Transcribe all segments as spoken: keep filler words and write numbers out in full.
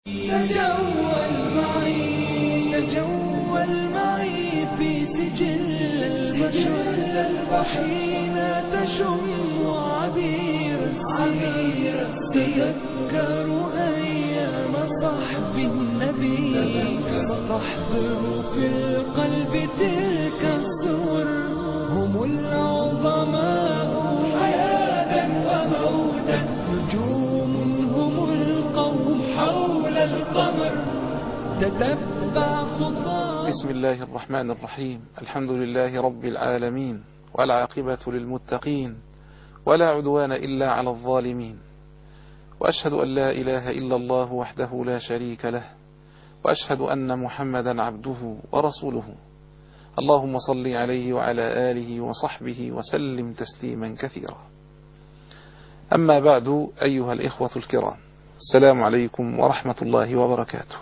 تجول معي تجول معي في سجل البشر حين تشم عبير السير تذكر أيام صحب النبي ستحضر في القلب تلك الصور. هم العظماء حياة وموتا نجوم هم القوم حول القمر تتبع خطى. بسم الله الرحمن الرحيم. الحمد لله رب العالمين، والعاقبة للمتقين، ولا عدوان إلا على الظالمين، وأشهد أن لا إله إلا الله وحده لا شريك له، وأشهد أن محمدا عبده ورسوله. اللهم صل عليه وعلى آله وصحبه وسلم تسليما كثيرا. أما بعد، أيها الإخوة الكرام، السلام عليكم ورحمة الله وبركاته.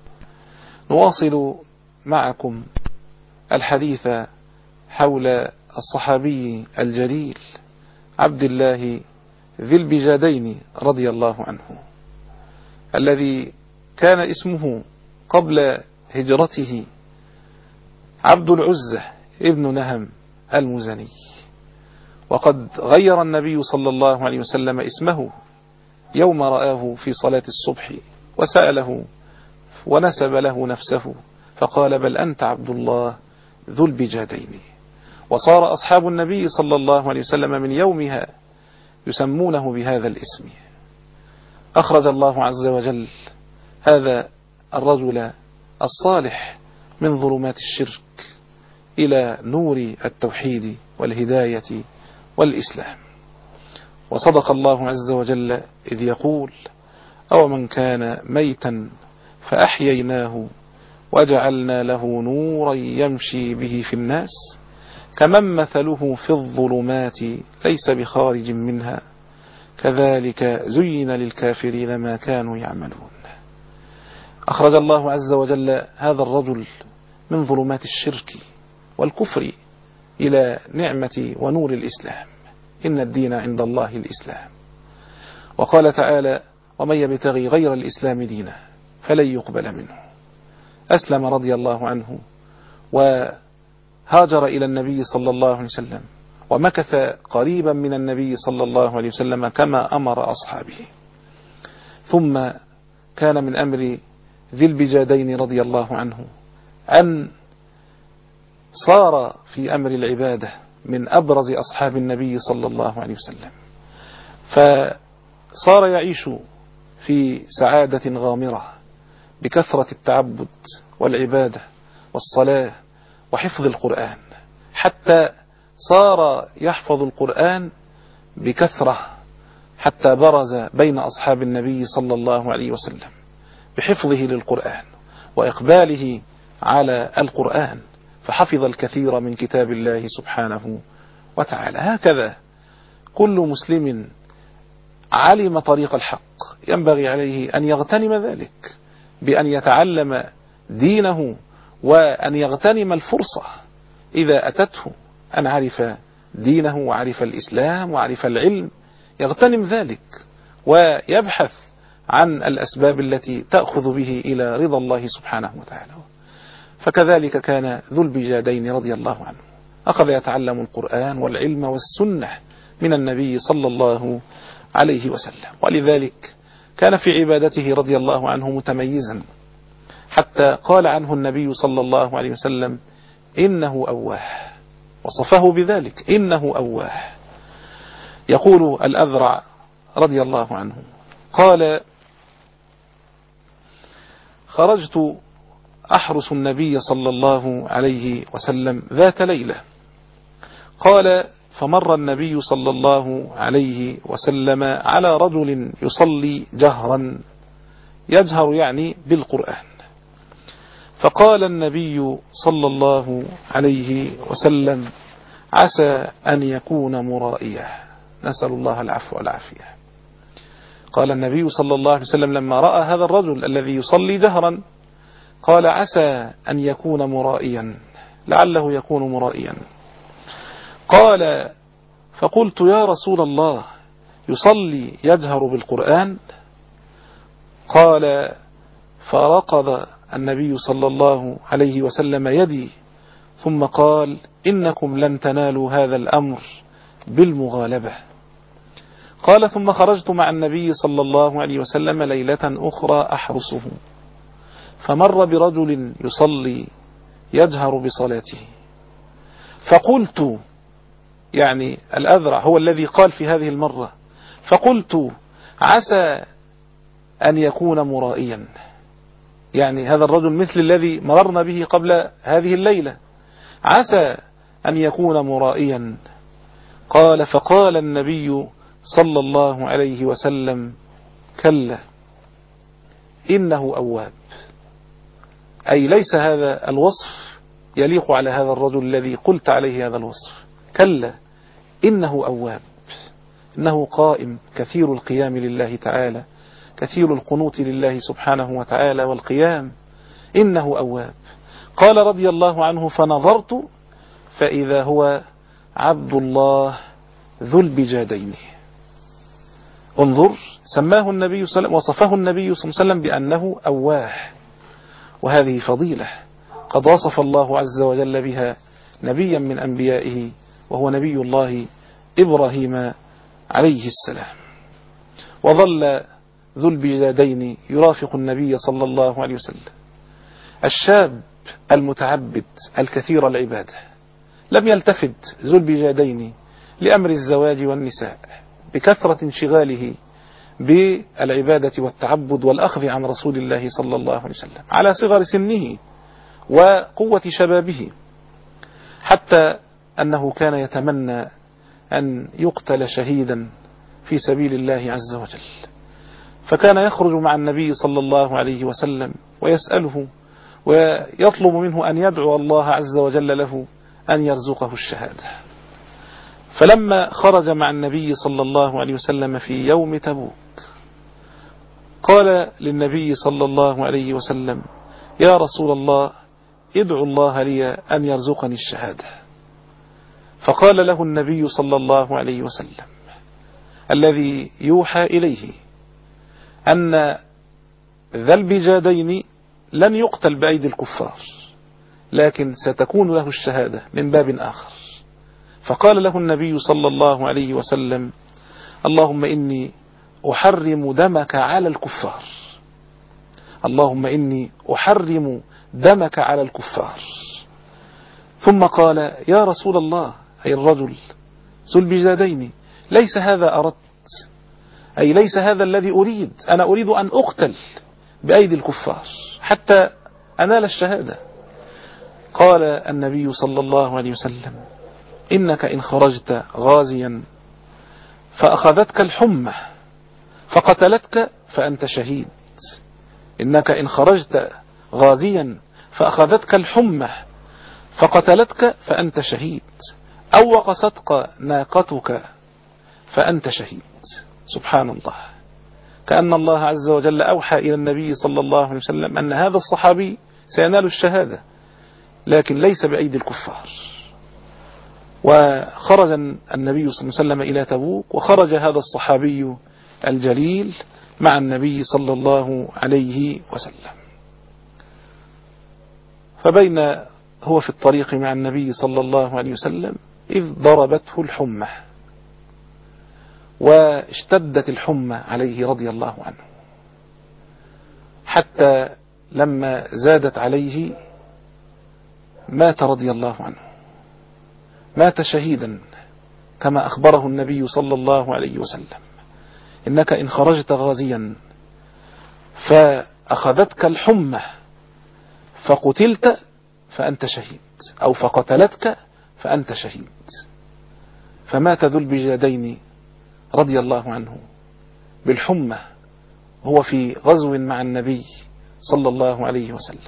نواصل معكم الحديث حول الصحابي الجليل عبد الله ذي البجادين رضي الله عنه، الذي كان اسمه قبل هجرته عبد العزة ابن نهم المزني، وقد غير النبي صلى الله عليه وسلم اسمه يوم رآه في صلاة الصبح وسأله ونسب له نفسه فقال: بل أنت عبد الله ذو البجادين. وصار أصحاب النبي صلى الله عليه وسلم من يومها يسمونه بهذا الاسم. أخرج الله عز وجل هذا الرجل الصالح من ظلمات الشرك إلى نور التوحيد والهداية والإسلام. وصدق الله عز وجل إذ يقول: أو من كان ميتا فأحييناه وجعلنا له نورا يمشي به في الناس كمن مثله في الظلمات ليس بخارج منها كذلك زين للكافرين ما كانوا يعملون. أخرج الله عز وجل هذا الرجل من ظلمات الشرك والكفر إلى نعمة ونور الإسلام. إن الدين عند الله الإسلام. وقال تعالى: ومن يبتغي غير الإسلام دينا فلن يقبل منه. أسلم رضي الله عنه وهاجر إلى النبي صلى الله عليه وسلم، ومكث قريبا من النبي صلى الله عليه وسلم كما أمر أصحابه. ثم كان من أمر ذي البجادين رضي الله عنه أن صار في أمر العبادة من أبرز أصحاب النبي صلى الله عليه وسلم، فصار يعيش في سعادة غامرة بكثرة التعبد والعبادة والصلاة وحفظ القرآن، حتى صار يحفظ القرآن بكثرة، حتى برز بين أصحاب النبي صلى الله عليه وسلم بحفظه للقرآن وإقباله على القرآن، فحفظ الكثير من كتاب الله سبحانه وتعالى. هكذا كل مسلم علم طريق الحق ينبغي عليه أن يغتنم ذلك بأن يتعلم دينه، وأن يغتنم الفرصة إذا أتته أن عرف دينه وعرف الإسلام وعرف العلم، يغتنم ذلك ويبحث عن الأسباب التي تأخذ به إلى رضا الله سبحانه وتعالى. فكذلك كان ذو البجادين رضي الله عنه، أخذ يتعلم القرآن والعلم والسنة من النبي صلى الله عليه وسلم، ولذلك كان في عبادته رضي الله عنه متميزا، حتى قال عنه النبي صلى الله عليه وسلم: إنه أواه، وصفه بذلك: إنه أواه. يقول الأذرع رضي الله عنه قال: خرجت أحرس النبي صلى الله عليه وسلم ذات ليلة، قال: فمر النبي صلى الله عليه وسلم على رجل يصلي جهرا، يجهر يعني بالقرآن، فقال النبي صلى الله عليه وسلم: عسى أن يكون مرائيا. نسأل الله العفو والعافية. قال النبي صلى الله عليه وسلم لما رأى هذا الرجل الذي يصلي جهرا قال: عسى أن يكون مرائيا، لعله يكون مرائيا. قال: فقلت: يا رسول الله، يصلي يجهر بالقرآن؟ قال: فرقض النبي صلى الله عليه وسلم يدي ثم قال: إنكم لن تنالوا هذا الأمر بالمغالبة. قال: ثم خرجت مع النبي صلى الله عليه وسلم ليلة أخرى أحرسه، فمر برجل يصلي يجهر بصلاته، فقلت، يعني الأذرع هو الذي قال في هذه المرة، فقلت: عسى أن يكون مرائيا، يعني هذا الرجل مثل الذي مررنا به قبل هذه الليلة، عسى أن يكون مرائيا. قال: فقال النبي صلى الله عليه وسلم: كلا إنه أواب، أي ليس هذا الوصف يليق على هذا الرجل الذي قلت عليه هذا الوصف، كلا إنه أواب، إنه قائم كثير القيام لله تعالى، كثير القنوت لله سبحانه وتعالى والقيام، إنه أواب. قال رضي الله عنه: فنظرت فإذا هو عبد الله ذو البجادين. انظر، سماه النبي صلى الله عليه وسلم، وصفه النبي صلى الله عليه وسلم بأنه أواه، وهذه فضيلة قد وصف الله عز وجل بها نبيا من أنبيائه، وهو نبي الله إبراهيم عليه السلام. وظل ذو البجادين يرافق النبي صلى الله عليه وسلم، الشاب المتعبد الكثير العبادة، لم يلتفت ذو البجادين لأمر الزواج والنساء بكثرة انشغاله بالعبادة والتعبد والأخذ عن رسول الله صلى الله عليه وسلم على صغر سنه وقوة شبابه، حتى أنه كان يتمنى أن يقتل شهيدا في سبيل الله عز وجل، فكان يخرج مع النبي صلى الله عليه وسلم ويسأله ويطلب منه أن يدعو الله عز وجل له أن يرزقه الشهادة. فلما خرج مع النبي صلى الله عليه وسلم في يوم تبوك قال للنبي صلى الله عليه وسلم: يا رسول الله، ادعو الله لي أن يرزقني الشهادة. فقال له النبي صلى الله عليه وسلم الذي يوحى إليه أن ذا البجادين لن يقتل بأيدي الكفار، لكن ستكون له الشهادة من باب آخر. فقال له النبي صلى الله عليه وسلم: اللهم إني أحرم دمك على الكفار، اللهم إني أحرم دمك على الكفار. ثم قال: يا رسول الله، أي الرجل ذو البجادين، ليس هذا أردت، أي ليس هذا الذي أريد، أنا أريد أن أقتل بأيدي الكفار حتى أنال الشهادة. قال النبي صلى الله عليه وسلم: إنك إن خرجت غازيا فأخذتك الحمى فقتلتك فأنت شهيد، إنك إن خرجت غازيا فأخذتك الحمى فقتلتك فأنت شهيد، أو وقصتك ناقتك فأنت شهيد. سبحان الله، كأن الله عز وجل أوحى إلى النبي صلى الله عليه وسلم أن هذا الصحابي سينال الشهادة، لكن ليس بأيدي الكفار. وخرج النبي صلى الله عليه وسلم إلى تبوك، وخرج هذا الصحابي الجليل مع النبي صلى الله عليه وسلم. فبين هو في الطريق مع النبي صلى الله عليه وسلم إذ ضربته الحمى، واشتدت الحمى عليه رضي الله عنه، حتى لما زادت عليه مات رضي الله عنه، مات شهيدا كما أخبره النبي صلى الله عليه وسلم: إنك إن خرجت غازيا فأخذتك الحمى فقتلت فأنت شهيد، أو فقتلتك فأنت شهيد. فمات ذو البجادين رضي الله عنه بالحمى هو في غزو مع النبي صلى الله عليه وسلم.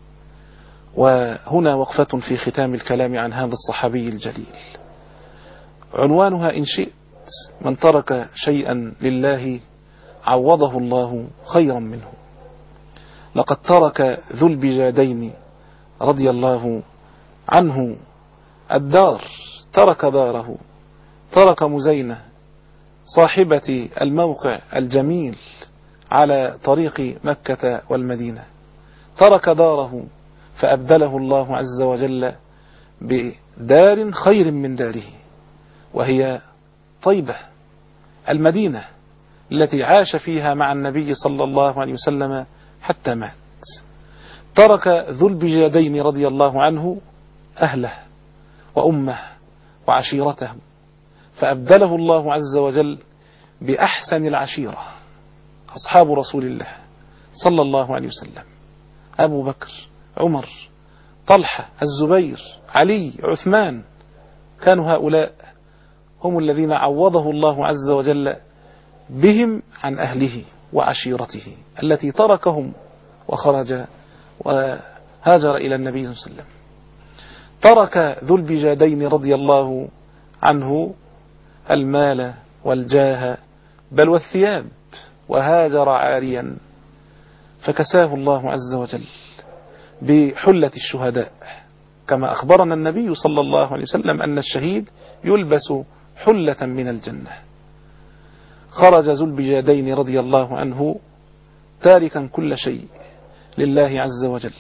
وهنا وقفة في ختام الكلام عن هذا الصحابي الجليل، عنوانها إن شئت: من ترك شيئا لله عوضه الله خيرا منه. لقد ترك ذو البجادين رضي الله عنه الدار، ترك داره، ترك مزينة صاحبة الموقع الجميل على طريق مكة والمدينة، ترك داره فأبدله الله عز وجل بدار خير من داره، وهي طيبة المدينة التي عاش فيها مع النبي صلى الله عليه وسلم حتى مات. ترك ذو البجادين رضي الله عنه أهله وأمه وعشيرته، فأبدله الله عز وجل بأحسن العشيرة أصحاب رسول الله صلى الله عليه وسلم، أبو بكر، عمر، طلحة، الزبير، علي، عثمان، كانوا هؤلاء هم الذين عوضه الله عز وجل بهم عن أهله وعشيرته التي تركهم وخرج وهاجر إلى النبي صلى الله عليه وسلم. ترك ذو البجادين رضي الله عنه المال والجاه بل والثياب، وهاجر عاريا، فكساه الله عز وجل بحلة الشهداء، كما أخبرنا النبي صلى الله عليه وسلم أن الشهيد يلبس حلة من الجنة. خرج ذو البجادين رضي الله عنه تاركا كل شيء لله عز وجل،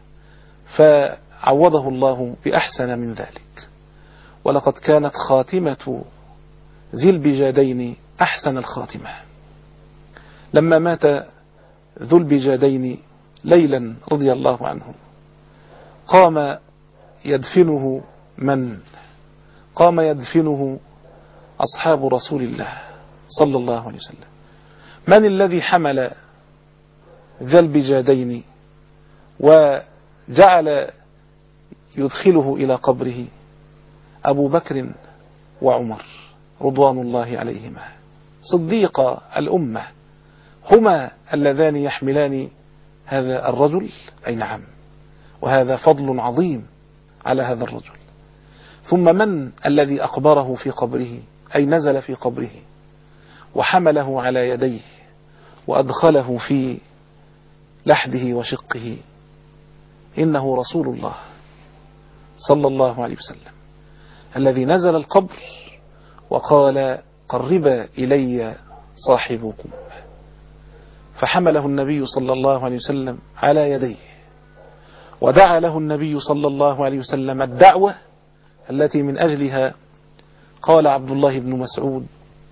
فعوضه الله بأحسن من ذلك. ولقد كانت خاتمة ذي البجادين أحسن الخاتمة. لما مات ذو البجادين ليلا رضي الله عنه، قام يدفنه من؟ قام يدفنه أصحاب رسول الله صلى الله عليه وسلم. من الذي حمل ذا البجادين وجعل يدخله إلى قبره؟ أبو بكر وعمر رضوان الله عليهما، صديق الأمة، هما اللذان يحملان هذا الرجل. أي نعم، وهذا فضل عظيم على هذا الرجل. ثم من الذي أقبره في قبره؟ أي نزل في قبره وحمله على يديه وأدخله في لحده وشقه؟ إنه رسول الله صلى الله عليه وسلم الذي نزل القبر وقال: قرب إلي صاحبكم، فحمله النبي صلى الله عليه وسلم على يديه، ودعا له النبي صلى الله عليه وسلم الدعوة التي من أجلها قال عبد الله بن مسعود: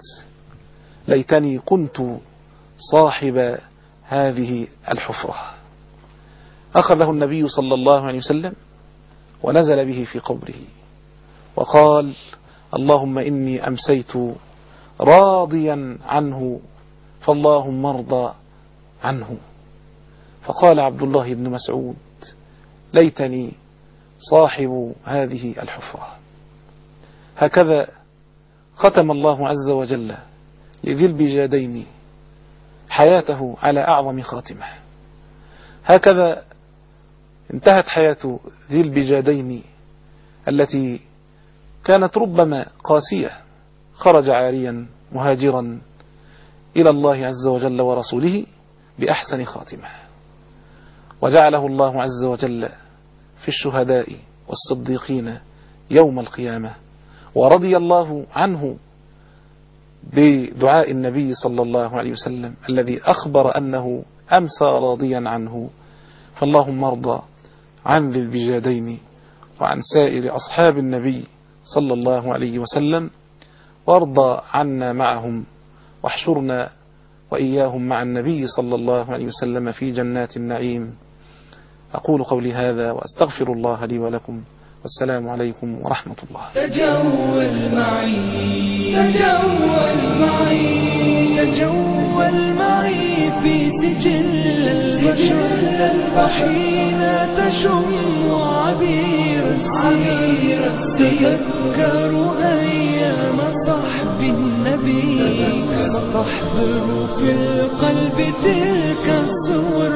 ليتني كنت صاحب هذه الحفرة. أخذه النبي صلى الله عليه وسلم ونزل به في قبره وقال: اللهم إني أمسيت راضيا عنه فاللهم ارضى عنه. فقال عبد الله بن مسعود: ليتني صاحب هذه الحفرة. هكذا ختم الله عز وجل لذي البجادين حياته على أعظم خاتمة. هكذا انتهت حياة ذي البجادين التي كانت ربما قاسية. خرج عاريا مهاجرا إلى الله عز وجل ورسوله بأحسن خاتمة، وجعله الله عز وجل في الشهداء والصديقين يوم القيامة، ورضي الله عنه بدعاء النبي صلى الله عليه وسلم الذي أخبر أنه أمسى راضيا عنه. فاللهم ارضى عن ذي البجادين وعن سائر أصحاب النبي صلى الله عليه وسلم، وارضى عنا معهم، واحشرنا وإياهم مع النبي صلى الله عليه وسلم في جنات النعيم. أقول قولي هذا وأستغفر الله لي ولكم، والسلام عليكم ورحمة الله. تجول معي تجول معي تجول معي في سجل البشر حين تشم عبير السير. تذكر أيام صحب النبي ستحضر في القلب تلك الصور.